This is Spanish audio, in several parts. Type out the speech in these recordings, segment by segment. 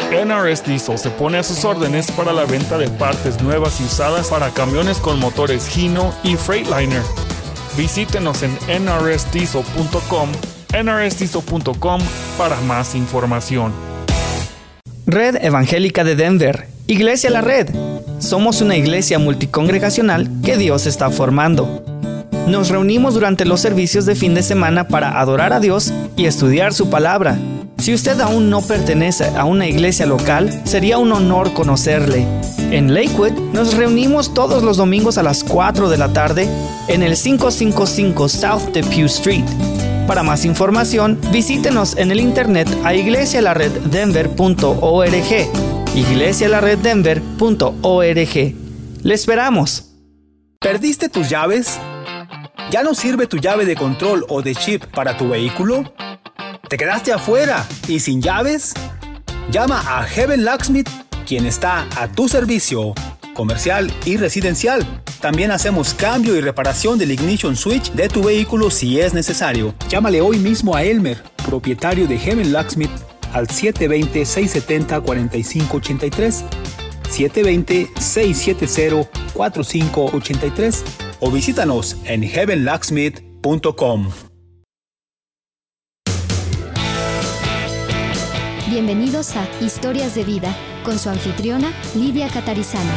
NRS Diesel se pone a sus órdenes para la venta de partes nuevas y usadas para camiones con motores Hino y Freightliner. Visítenos en nrsdiesel.com, nrsdiesel.com para más información. Red Evangélica de Denver, Iglesia La Red. Somos una iglesia multicongregacional que Dios está formando. Nos reunimos durante los servicios de fin de semana para adorar a Dios y estudiar su palabra. Si usted aún no pertenece a una iglesia local, sería un honor conocerle. En Lakewood nos reunimos todos los domingos a las 4 de la tarde en el 555 South Depew Street. Para más información, visítenos en el internet a iglesialareddenver.org, iglesialareddenver.org. ¡Le esperamos! ¿Perdiste tus llaves? ¿Ya no sirve tu llave de control o de chip para tu vehículo? ¿Te quedaste afuera y sin llaves? Llama a Heaven Locksmith, quien está a tu servicio, comercial y residencial. También hacemos cambio y reparación del ignition switch de tu vehículo si es necesario. Llámale hoy mismo a Elmer, propietario de Heaven Locksmith, al 720-670-4583, 720-670-4583 o visítanos en heavenlocksmith.com. Bienvenidos a Historias de Vida, con su anfitriona Lidia Catarizano.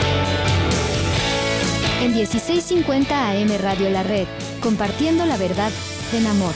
En 1650 AM Radio La Red, compartiendo la verdad en amor.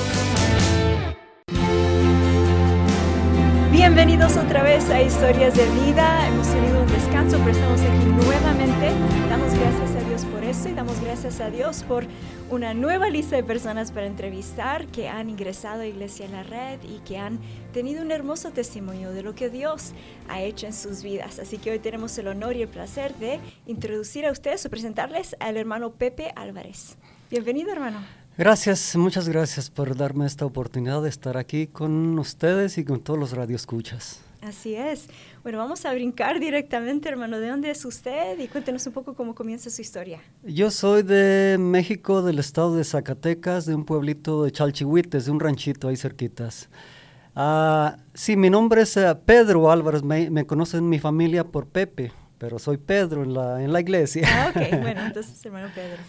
Bienvenidos otra vez a Historias de Vida. Hemos tenido un descanso, pero estamos aquí nuevamente. Damos gracias a Dios por eso y damos gracias a Dios por una nueva lista de personas para entrevistar que han ingresado a Iglesia La Red y que han tenido un hermoso testimonio de lo que Dios ha hecho en sus vidas. Así que hoy tenemos el honor y el placer de introducir a ustedes o presentarles al hermano Pepe Álvarez. Bienvenido, hermano. Gracias, muchas gracias por darme esta oportunidad de estar aquí con ustedes y con todos los radioescuchas. Así es. Bueno, vamos a brincar directamente, hermano. ¿De dónde es usted? Y cuéntenos un poco cómo comienza su historia. Yo soy de México, del estado de Zacatecas, de un pueblito de Chalchihuites, de un ranchito ahí cerquitas. Sí, mi nombre es Pedro Álvarez, me conocen mi familia por Pepe, pero soy Pedro en la iglesia. Ok, bueno, entonces hermano Pedro.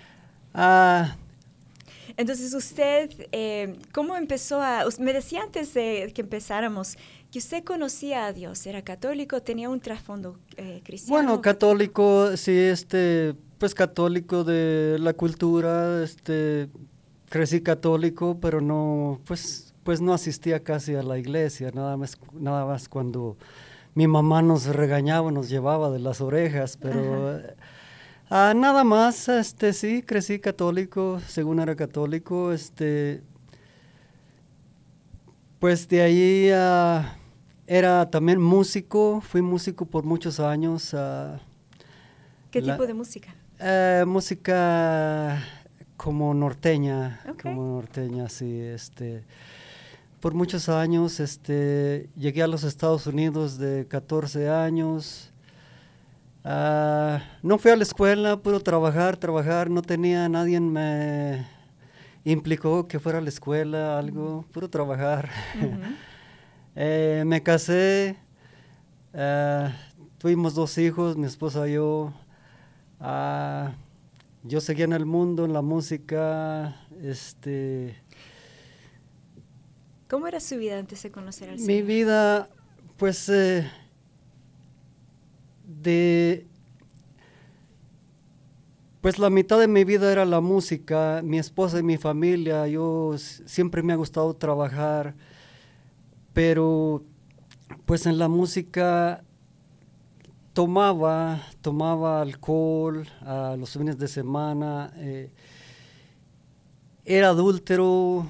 Entonces usted, ¿cómo empezó me decía antes de que empezáramos que usted conocía a Dios, era católico, tenía un trasfondo cristiano? Bueno, católico, sí, pues católico de la cultura, crecí católico, pero no, pues no asistía casi a la iglesia, nada más cuando mi mamá nos regañaba, nos llevaba de las orejas, pero... nada más, sí, crecí católico, según era católico, pues de ahí era también músico, fui músico por muchos años. ¿Qué tipo de música? Música como norteña, Okay. Sí, por muchos años, llegué a los Estados Unidos de 14 años. No fui a la escuela, pude trabajar, no tenía, nadie me implicó que fuera a la escuela, algo, pude trabajar. Uh-huh. Me casé, tuvimos 2 hijos, mi esposa y yo. Yo seguía en el mundo, en la música, ¿Cómo era su vida antes de conocer al Señor? Mi vida, pues... Pues la mitad de mi vida era la música, mi esposa y mi familia, yo siempre me ha gustado trabajar, pero pues en la música tomaba alcohol a los fines de semana, era adúltero,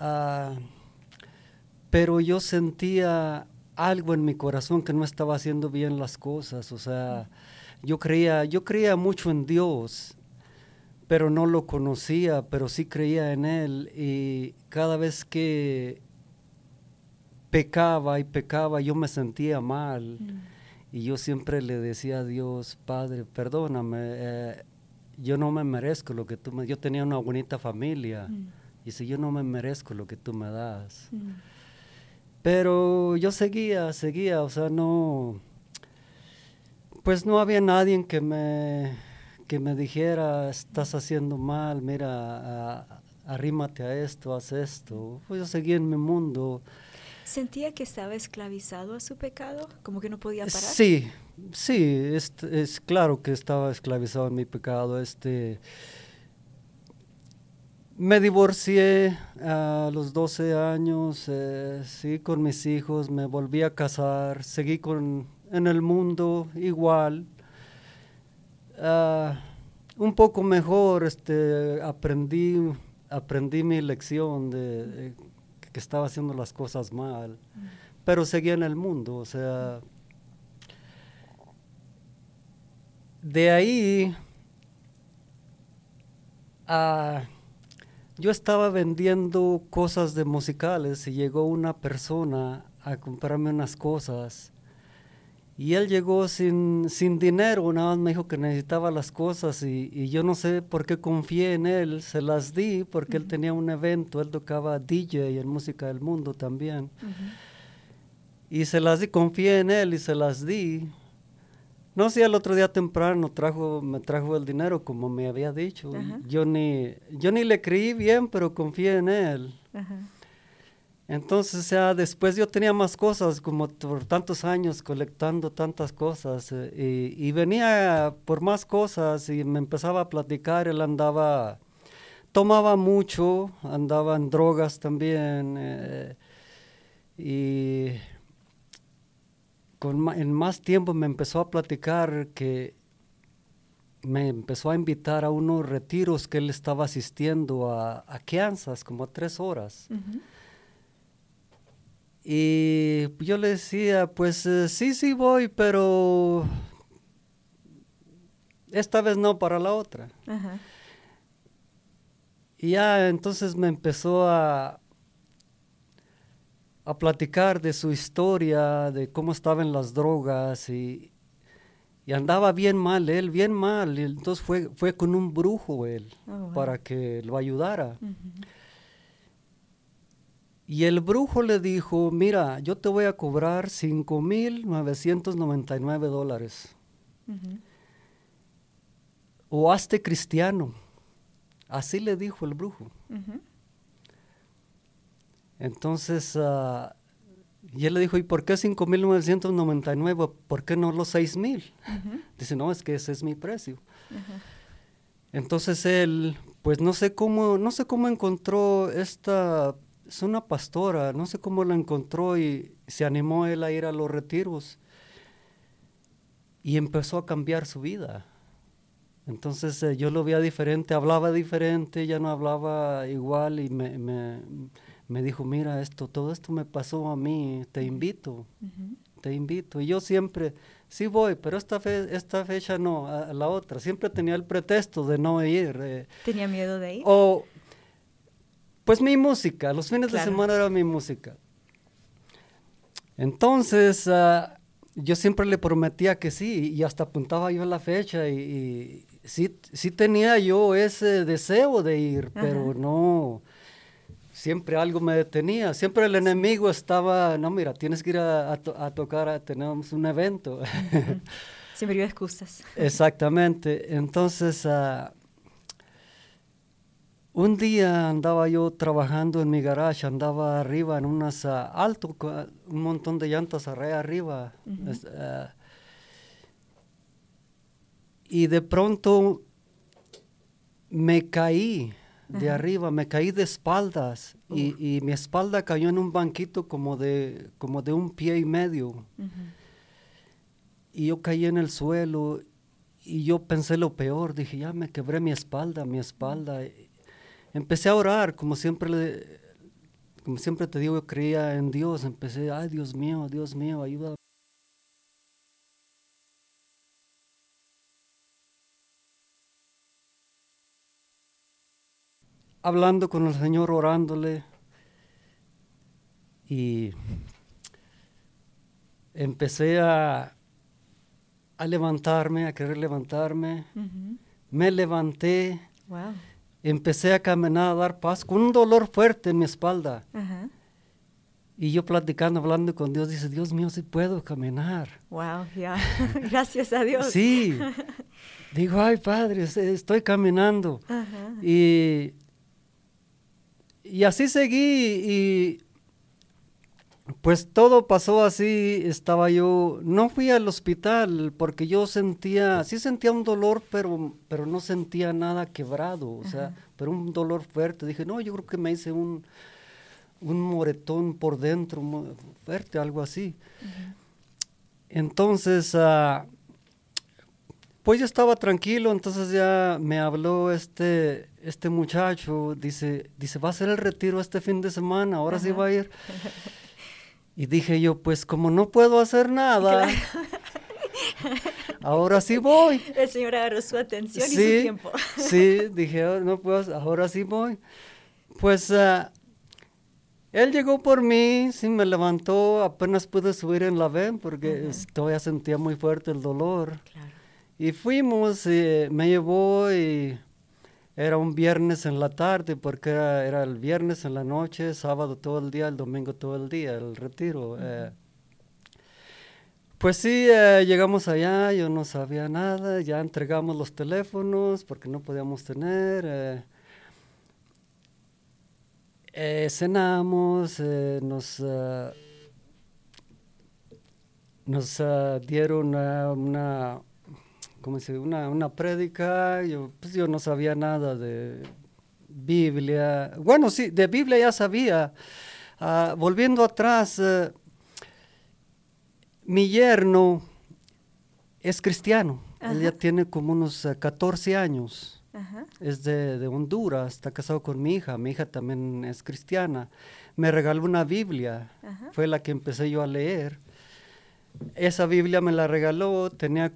pero yo sentía algo en mi corazón que no estaba haciendo bien las cosas, o sea, yo creía mucho en Dios, pero no lo conocía, pero sí creía en Él, y cada vez que pecaba yo me sentía mal, y yo siempre le decía a Dios, Padre, perdóname, yo no me merezco lo que tú me das. Yo tenía una bonita familia, y si yo no me merezco lo que tú me das. Pero yo seguía, o sea, no, pues no había nadie que me dijera, estás haciendo mal, mira, arrímate a esto, haz esto. Pues yo seguía en mi mundo. ¿Sentía que estaba esclavizado a su pecado? ¿Como que no podía parar? Sí, es claro que estaba esclavizado en mi pecado. Me divorcié a los 12 años, sí, con mis hijos, me volví a casar, seguí en el mundo igual. Un poco mejor, aprendí mi lección de que estaba haciendo las cosas mal, pero seguía en el mundo, o sea, de ahí yo estaba vendiendo cosas de musicales y llegó una persona a comprarme unas cosas. Y él llegó sin dinero, nada más me dijo que necesitaba las cosas y yo no sé por qué confié en él, se las di porque él tenía un evento, él tocaba DJ en Música del Mundo también. Y se las di, confié en él y se las di. No sé, el otro día temprano me trajo el dinero como me había dicho. Yo ni le creí bien, pero confié en él. Entonces, después yo tenía más cosas, como por tantos años colectando tantas cosas, y venía por más cosas y me empezaba a platicar. Él tomaba mucho, andaba en drogas también, y en más tiempo me empezó a platicar que me empezó a invitar a unos retiros que él estaba asistiendo a Kansas, como 3 horas. Y yo le decía, pues sí voy, pero esta vez no, para la otra. Y ya entonces me empezó a platicar de su historia, de cómo estaba en las drogas y andaba bien mal, él bien mal. Y entonces fue con un brujo él, para que lo ayudara. Y el brujo le dijo, mira, yo te voy a cobrar $5,999. O hazte cristiano. Así le dijo el brujo. Entonces, y él le dijo, ¿y por qué 5,999? ¿Por qué no los 6,000? Dice, no, es que ese es mi precio. Entonces él, pues no sé cómo encontró es una pastora, no sé cómo la encontró y se animó él a ir a los retiros y empezó a cambiar su vida. Entonces yo lo veía diferente, hablaba diferente, ya no hablaba igual y me dijo, mira, todo esto me pasó a mí, te invito. Y yo siempre, sí voy, pero esta fecha no, a la otra. Siempre tenía el pretexto de no ir. ¿Tenía miedo de ir? Pues mi música, los fines de semana era mi música. Entonces, yo siempre le prometía que sí, y hasta apuntaba yo la fecha, y sí tenía yo ese deseo de ir, pero no, siempre algo me detenía, siempre el enemigo estaba, no, mira, tienes que ir a tocar, tenemos un evento. Siempre había excusas. Exactamente, entonces, un día andaba yo trabajando en mi garage, andaba arriba en unas alto, un montón de llantas arriba. Y de pronto me caí de arriba, me caí de espaldas y mi espalda cayó en un banquito como de 1,5 pies. Y yo caí en el suelo y yo pensé lo peor, dije, ya me quebré mi espalda. Empecé a orar, como siempre te digo, yo creía en Dios. Empecé, ay, Dios mío, ayuda. Hablando con el Señor, orándole, y empecé a levantarme, a querer levantarme. Me levanté. Wow. Empecé a caminar, a dar paso, con un dolor fuerte en mi espalda. Y yo platicando, hablando con Dios, dice, Dios mío, sí puedo caminar. Wow, ya. Gracias a Dios. Sí. Digo, ay, Padre, estoy caminando. Ajá. Y así seguí y pues todo pasó así. Estaba yo, no fui al hospital porque yo sí sentía un dolor, pero no sentía nada quebrado, o sea, pero un dolor fuerte. Dije, no, yo creo que me hice un moretón por dentro, fuerte, algo así. Entonces, pues yo estaba tranquilo, entonces ya me habló este muchacho, dice, va a ser el retiro este fin de semana, ahora sí va a ir. Y dije yo, pues como no puedo hacer nada, ahora sí voy. El Señor agarró su atención y su tiempo. Sí, dije, no puedo, ahora sí voy. Pues él llegó por mí, sí me levantó, apenas pude subir en la van porque todavía sentía muy fuerte el dolor. Claro. Y fuimos, me llevó y era un viernes en la tarde, porque era el viernes en la noche, sábado todo el día, el domingo todo el día, el retiro. Pues sí, llegamos allá, yo no sabía nada, ya entregamos los teléfonos porque no podíamos tener. Cenamos, nos dieron una prédica. Yo no sabía nada de Biblia. Bueno, sí, de Biblia ya sabía. Volviendo atrás, mi yerno es cristiano. Él ya tiene como unos 14 años. Ajá. Es de Honduras, está casado con mi hija también es cristiana. Me regaló una Biblia, fue la que empecé yo a leer. Esa Biblia me la regaló,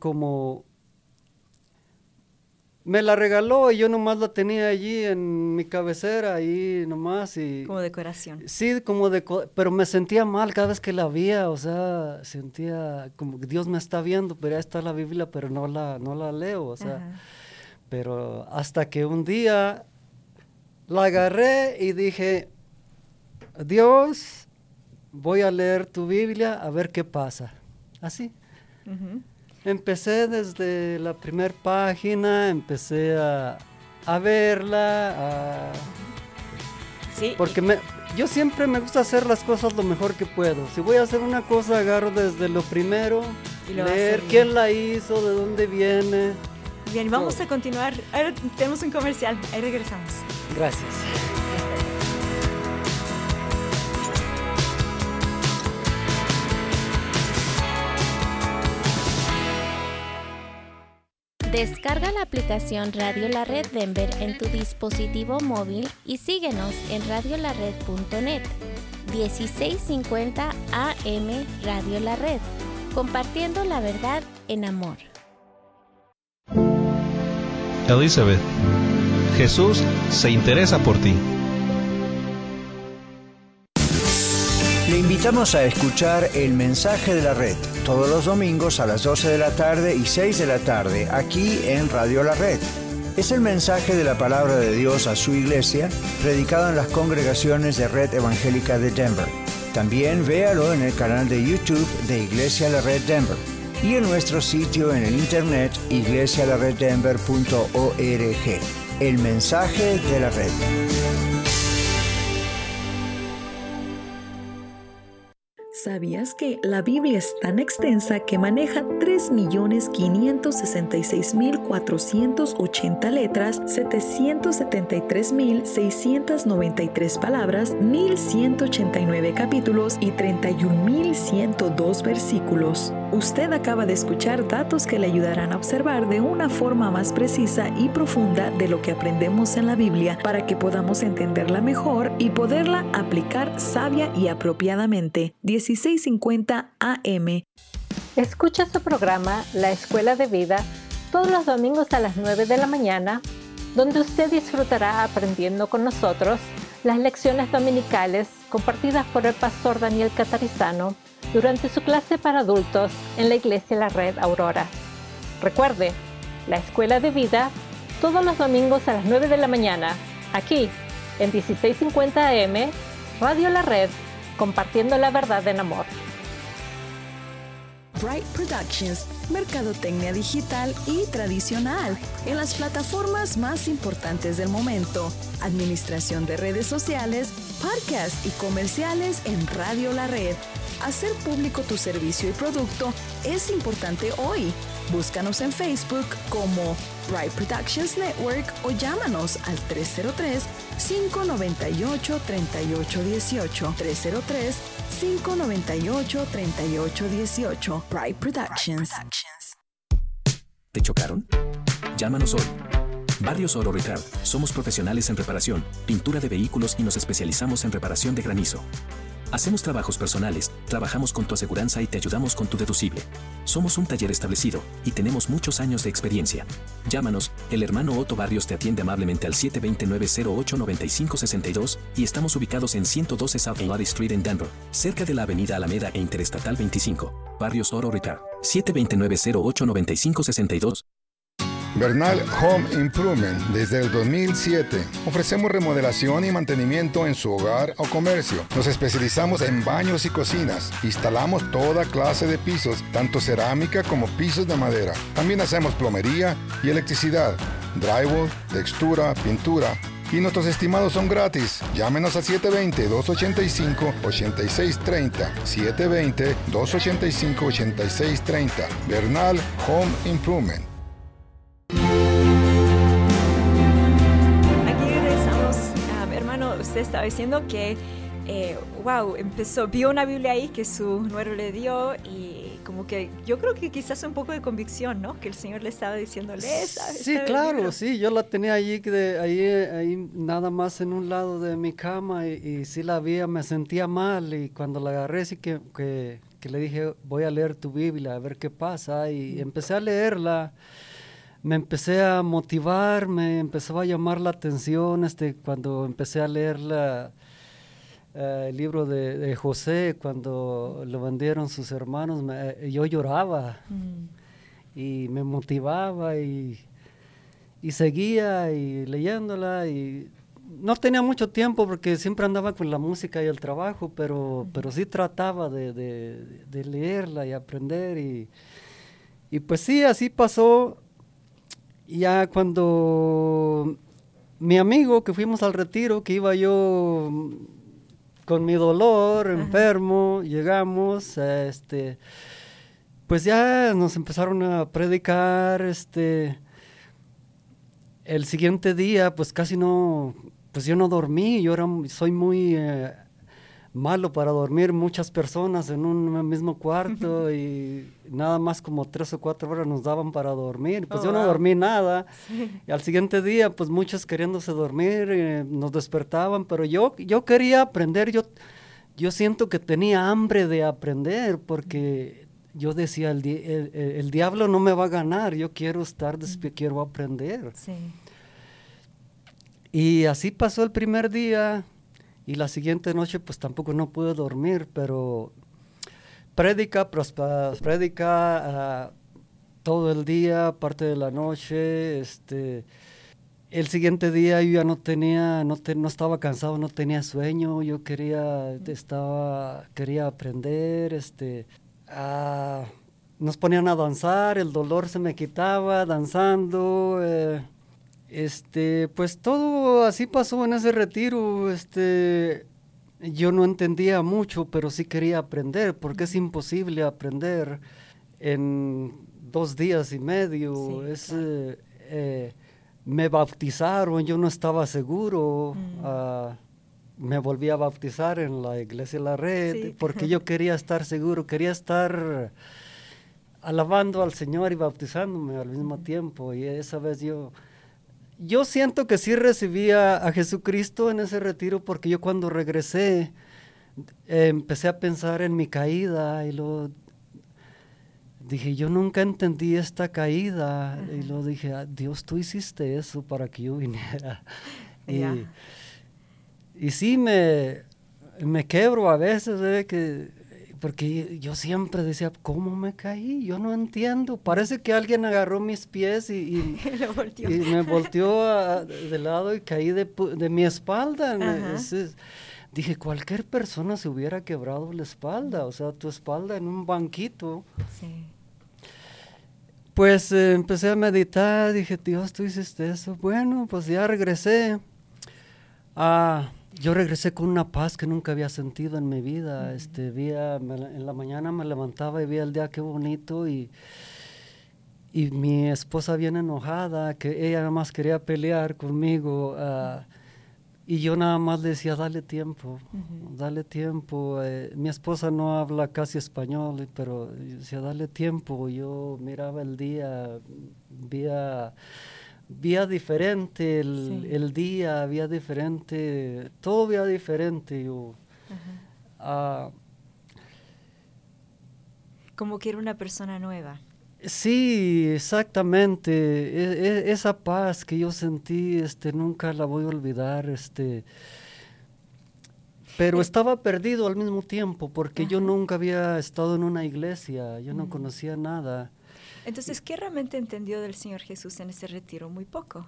me la regaló y yo nomás la tenía allí en mi cabecera, ahí nomás. Como decoración. Sí, pero me sentía mal cada vez que la veía, o sea, sentía como que Dios me está viendo, pero ahí está la Biblia, pero no la leo, o sea. Pero hasta que un día la agarré y dije, Dios, voy a leer tu Biblia a ver qué pasa. Así. Empecé desde la primera página, empecé a verla, sí. Porque yo siempre me gusta hacer las cosas lo mejor que puedo. Si voy a hacer una cosa, agarro desde lo primero, y leer quién la hizo, de dónde viene. Bien, vamos a continuar. Ahora tenemos un comercial, ahí regresamos. Gracias. Descarga la aplicación Radio La Red Denver en tu dispositivo móvil y síguenos en radiolared.net. 1650 AM Radio La Red, compartiendo la verdad en amor. Elizabeth, Jesús se interesa por ti. Le invitamos a escuchar El Mensaje de la Red, todos los domingos a las 12 de la tarde y 6 de la tarde, aquí en Radio La Red. Es el mensaje de la palabra de Dios a su iglesia, predicado en las congregaciones de Red Evangélica de Denver. También véalo en el canal de YouTube de Iglesia La Red Denver y en nuestro sitio en el internet iglesialareddenver.org. El Mensaje de la Red. ¿Sabías que la Biblia es tan extensa que maneja 3.566.480 letras, 773.693 palabras, 1.189 capítulos y 31.102 versículos? Usted acaba de escuchar datos que le ayudarán a observar de una forma más precisa y profunda de lo que aprendemos en la Biblia para que podamos entenderla mejor y poderla aplicar sabia y apropiadamente. 1650 AM. Escucha su programa La Escuela de Vida todos los domingos a las 9 de la mañana, donde usted disfrutará aprendiendo con nosotros las lecciones dominicales compartidas por el pastor Daniel Catarizano durante su clase para adultos en la Iglesia La Red Aurora. Recuerde, La Escuela de Vida todos los domingos a las 9 de la mañana, aquí en 1650 AM, Radio La Red, compartiendo la verdad en amor. Bright Productions, mercadotecnia digital y tradicional en las plataformas más importantes del momento, administración de redes sociales, podcasts y comerciales en Radio La Red. Hacer público tu servicio y producto es importante hoy. Búscanos en Facebook como Bright Productions Network o llámanos al 303-598-3818. 303-598-3818. Bright Productions. ¿Te chocaron? Llámanos hoy. Barrios Oro Repair. Somos profesionales en reparación, pintura de vehículos y nos especializamos en reparación de granizo. Hacemos trabajos personales, trabajamos con tu aseguranza y te ayudamos con tu deducible. Somos un taller establecido y tenemos muchos años de experiencia. Llámanos, el hermano Otto Barrios te atiende amablemente al 729-08-9562 y estamos ubicados en 112 South Lottie Street en Denver, cerca de la avenida Alameda e Interestatal 25. Barrios Oro Repair, 729-08-9562. Bernal Home Improvement. Desde el 2007 ofrecemos remodelación y mantenimiento en su hogar o comercio. Nos especializamos en baños y cocinas. Instalamos toda clase de pisos, tanto cerámica como pisos de madera. También hacemos plomería y electricidad, drywall, textura, pintura. Y nuestros estimados son gratis. Llámenos a 720-285-8630. 720-285-8630. Bernal Home Improvement. Aquí regresamos, hermano, usted estaba diciendo que, vio una Biblia ahí que su nuero le dio y como que yo creo que quizás un poco de convicción, ¿no? Que el Señor le estaba diciendo, Sí, claro, sí, yo la tenía allí, ahí nada más en un lado de mi cama y sí la vi, me sentía mal y cuando la agarré sí que le dije, voy a leer tu Biblia, a ver qué pasa y empecé a leerla. Me empecé a motivar, me empezó a llamar la atención cuando empecé a leer el libro de José, cuando lo vendieron sus hermanos, yo lloraba y me motivaba y seguía y leyéndola y no tenía mucho tiempo porque siempre andaba con la música y el trabajo, pero sí trataba de leerla y aprender y pues sí, así pasó. Ya cuando mi amigo que fuimos al retiro, que iba yo con mi dolor, enfermo, llegamos, pues ya nos empezaron a predicar, el siguiente día pues casi no, pues yo no dormí, soy muy malo para dormir, muchas personas en un mismo cuarto y nada más como 3 o 4 horas nos daban para dormir, pues yo no dormí nada, y al siguiente día pues muchos queriéndose dormir, nos despertaban, pero yo quería aprender, yo siento que tenía hambre de aprender, porque yo decía, el diablo no me va a ganar, yo quiero estar quiero aprender. Sí. Y así pasó el primer día, y la siguiente noche pues tampoco no pude dormir, pero prédica todo el día, parte de la noche, el siguiente día yo ya no estaba cansado, no tenía sueño, yo quería aprender, nos ponían a danzar, el dolor se me quitaba danzando, pues todo así pasó en ese retiro, yo no entendía mucho, pero sí quería aprender, porque es imposible aprender en 2 días y medio, sí, claro. Me bautizaron, yo no estaba seguro, me volví a bautizar en la iglesia La Red, sí, porque yo quería estar seguro, quería estar alabando al Señor y bautizándome al mismo tiempo, y esa vez yo siento que sí recibí a Jesucristo en ese retiro, porque yo cuando regresé empecé a pensar en mi caída y dije, yo nunca entendí esta caída, y luego dije, Dios, tú hiciste eso para que yo viniera. Y sí me quebro a veces, porque yo siempre decía, ¿cómo me caí? Yo no entiendo. Parece que alguien agarró mis pies y me volteó de lado y caí de mi espalda. dije, cualquier persona se hubiera quebrado la espalda, o sea, tu espalda en un banquito. Sí. Pues empecé a meditar, dije, Dios, tú hiciste eso. Bueno, pues ya regresé. Yo regresé con una paz que nunca había sentido en mi vida. En la mañana me levantaba y vi el día, qué bonito, y mi esposa bien enojada, que ella nada más quería pelear conmigo, y yo nada más le decía, dale tiempo, dale tiempo. Mi esposa no habla casi español, pero yo decía, dale tiempo. Yo miraba el día, veía diferente el día, veía diferente, todo veía diferente. Como que era una persona nueva. Sí, exactamente. Esa paz que yo sentí, nunca la voy a olvidar, pero estaba perdido al mismo tiempo, porque yo nunca había estado en una iglesia, yo no conocía nada. Entonces, ¿qué realmente entendió del Señor Jesús en ese retiro? Muy poco.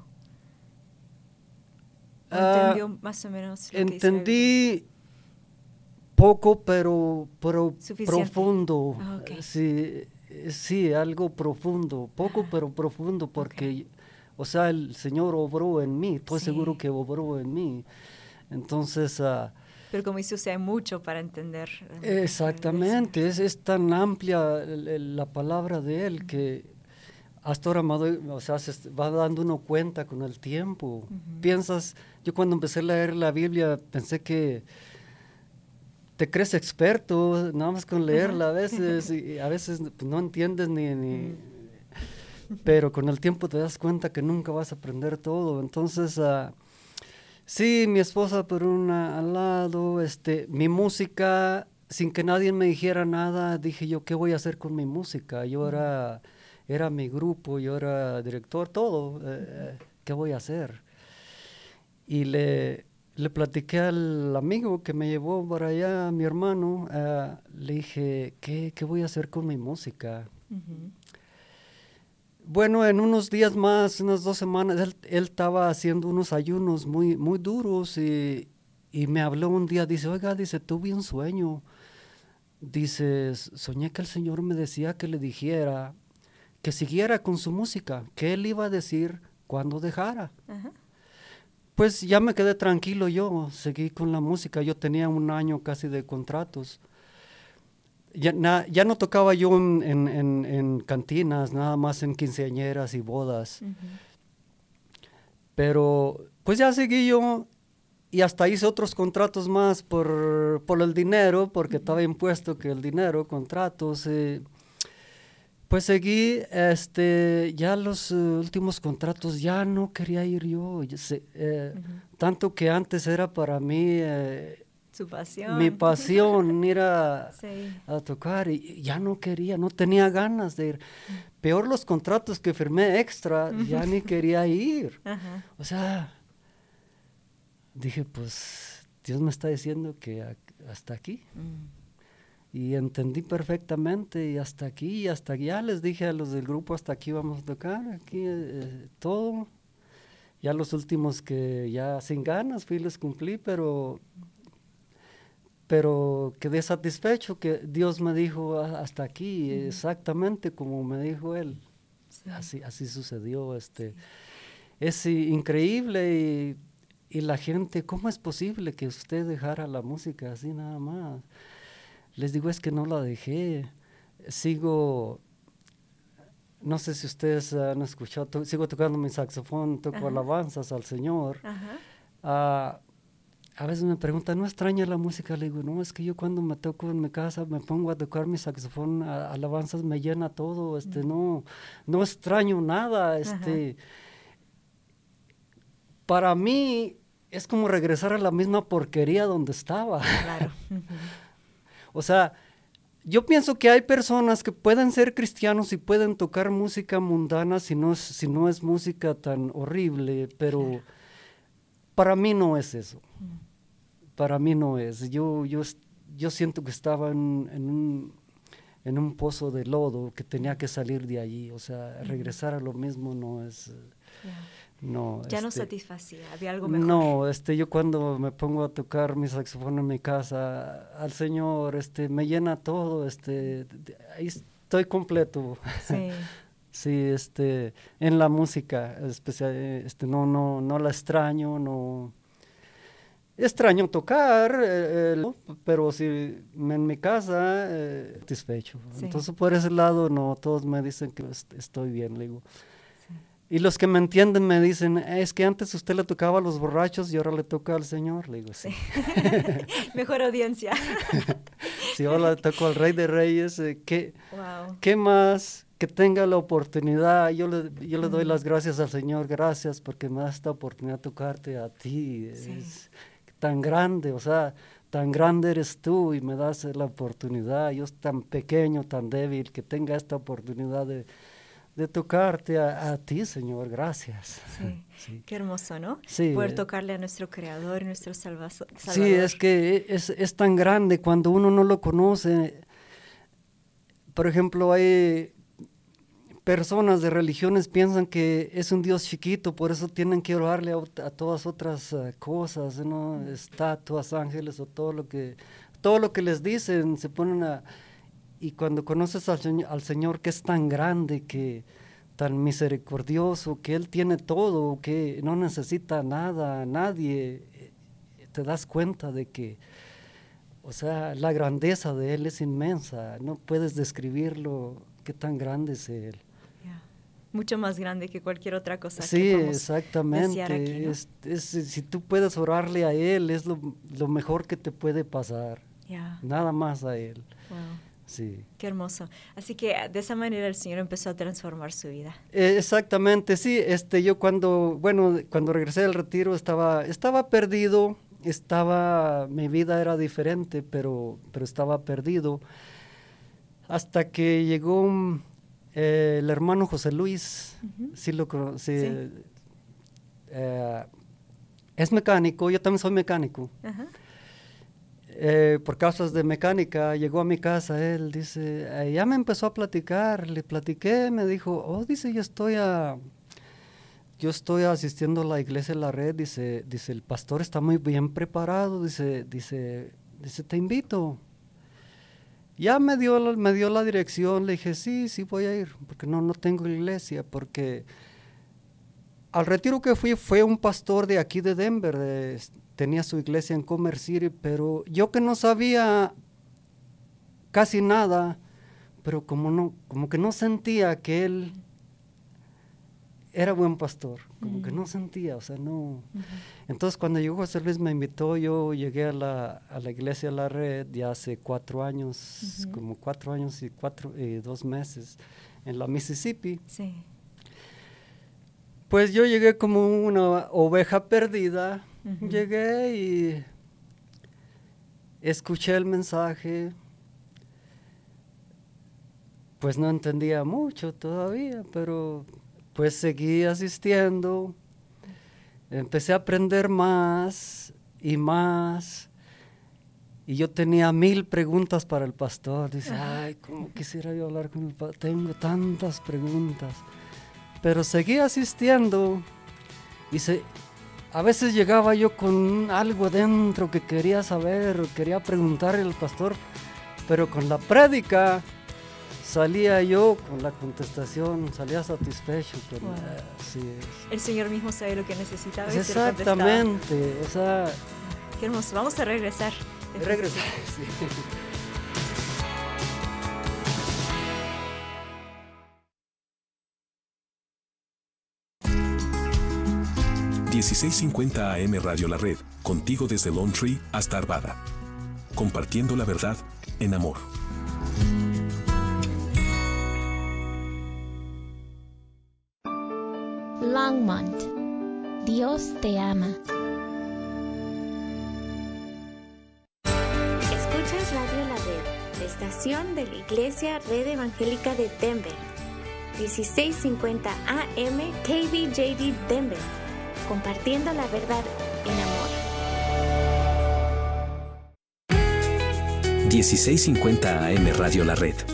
¿Entendió más o menos lo entendí que poco, pero profundo. Okay. Sí, algo profundo, poco pero profundo, porque, o sea, el Señor obró en mí, estoy seguro que obró en mí. Entonces... pero como dice usted, hay mucho para entender. Exactamente, es tan amplia la palabra de Él que hasta ahora se va dando uno cuenta con el tiempo. Piensas, yo cuando empecé a leer la Biblia pensé que te crees experto nada más con leerla a veces, y a veces pues, no entiendes ni pero con el tiempo te das cuenta que nunca vas a aprender todo. Entonces, sí, mi esposa por al lado, mi música, sin que nadie me dijera nada, dije yo, ¿qué voy a hacer con mi música? Yo era mi grupo, yo era director, todo, ¿qué voy a hacer? Y le platiqué al amigo que me llevó por allá, mi hermano, le dije, ¿qué voy a hacer con mi música? Bueno, en unos días más, unas 2 semanas, él estaba haciendo unos ayunos muy, muy duros y me habló un día, dice, oiga, dice, tuve un sueño. Dice, soñé que el Señor me decía que le dijera que siguiera con su música, que Él iba a decir cuando dejara. Pues ya me quedé tranquilo yo, seguí con la música, yo tenía 1 año casi de contratos. Ya no tocaba yo en cantinas, nada más en quinceañeras y bodas. Pero pues ya seguí yo y hasta hice otros contratos más por el dinero, porque estaba impuesto que el dinero, contratos. Pues seguí, ya los últimos contratos ya no quería ir yo. Tanto que antes era para mí... su pasión. Mi pasión ir a tocar, y ya no quería, no tenía ganas de ir. Peor los contratos que firmé extra, ya ni quería ir. O sea, dije, pues Dios me está diciendo que hasta aquí. Y entendí perfectamente, y hasta aquí, ya les dije a los del grupo, hasta aquí vamos a tocar, aquí todo. Ya los últimos que ya sin ganas fui, les cumplí, pero quedé satisfecho que Dios me dijo hasta aquí, exactamente como me dijo Él. Así sucedió. Es increíble, y la gente, ¿cómo es posible que usted dejara la música así nada más? Les digo, es que no la dejé, sigo, no sé si ustedes han escuchado, sigo tocando mi saxofón, toco alabanzas al Señor. A veces me preguntan, ¿no extraña la música? Le digo, no, es que yo cuando me toco en mi casa, me pongo a tocar mi saxofón, alabanzas, me llena todo, no extraño nada, Para mí es como regresar a la misma porquería donde estaba. Claro. O sea, yo pienso que hay personas que pueden ser cristianos y pueden tocar música mundana si no es música tan horrible, pero para mí no es eso. Para mí no es. Yo siento que estaba en un pozo de lodo, que tenía que salir de allí. O sea, regresar a lo mismo no es No, ya no satisfacía, había algo mejor. No, yo cuando me pongo a tocar mi saxofón en mi casa, al Señor, me llena todo, ahí estoy completo. Sí. Sí, en la música, especial, no la extraño, no. Extraño tocar, pero si en mi casa, satisfecho. Sí. Entonces, por ese lado, no, todos me dicen que estoy bien, le digo. Sí. Y los que me entienden me dicen, es que antes usted le tocaba a los borrachos y ahora le toca al Señor, le digo, sí. Mejor audiencia. Sí, ahora le toco al Rey de Reyes, ¿qué más? Que tenga la oportunidad, yo le doy las gracias al Señor, gracias porque me da esta oportunidad de tocarte a ti, sí. Es tan grande, o sea, tan grande eres tú y me das la oportunidad, yo tan pequeño, tan débil, que tenga esta oportunidad de tocarte a ti, Señor, gracias. Sí. Sí. Qué hermoso, ¿no? Sí. Poder tocarle a nuestro Creador, nuestro Salvador. Sí, es que es tan grande cuando uno no lo conoce. Por ejemplo, hay personas de religiones piensan que es un Dios chiquito, por eso tienen que orarle a todas otras cosas, ¿no? Estatuas, ángeles o todo lo que les dicen, se ponen y cuando conoces al Señor que es tan grande, que tan misericordioso, que Él tiene todo, que no necesita nada, nadie, te das cuenta de que, o sea, la grandeza de Él es inmensa, no puedes describirlo, qué tan grande es Él. Mucho más grande que cualquier otra cosa sí, que podemos exactamente. desear aquí, ¿no? Si tú puedes orarle a Él, es lo mejor que te puede pasar. Nada más a Él. Wow. Sí. Qué hermoso. Así que de esa manera el Señor empezó a transformar su vida. Exactamente, sí. Yo cuando regresé del retiro estaba perdido, mi vida era diferente, pero estaba perdido. Hasta que llegó el hermano José Luis, sí lo conocí, sí. Es mecánico, yo también soy mecánico. Ajá. Por causas de mecánica, llegó a mi casa, él dice, ya me empezó a platicar, le platiqué, me dijo, dice, yo estoy asistiendo a la iglesia de la red, dice, el pastor está muy bien preparado, dice, te invito. Ya me dio la dirección, le dije, sí, voy a ir, porque no tengo iglesia, porque al retiro que fue un pastor de aquí de Denver, tenía su iglesia en Commerce City, pero yo que no sabía casi nada, pero como que no sentía que él era buen pastor, como que no sentía, o sea, no. Entonces cuando llegó José Luis me invitó, yo llegué a la iglesia de la red ya hace 4 años, como 4 años y 2 meses, en la Mississippi. Sí. Pues yo llegué como una oveja perdida, llegué y escuché el mensaje, pues no entendía mucho todavía, pero pues seguí asistiendo, empecé a aprender más, y yo tenía 1000 preguntas para el pastor. Dice, ay, cómo quisiera yo hablar con el pastor, tengo tantas preguntas, pero seguí asistiendo, y a veces llegaba yo con algo dentro que quería saber, quería preguntarle al pastor, pero con la prédica salía yo con la contestación, salía satisfecho. Pero, wow. Sí, el Señor mismo sabe lo que necesitaba. Exactamente, o sea. Qué hermoso, vamos a regresar. Regresar, sí. 1650 AM Radio La Red, contigo desde Lone Tree hasta Arvada. Compartiendo la verdad en amor. Longmont. Dios te ama. Escuchas Radio La Red, la estación de la Iglesia Red Evangélica de Denver. 1650 AM KBJD Denver. Compartiendo la verdad en amor. 1650 AM Radio La Red.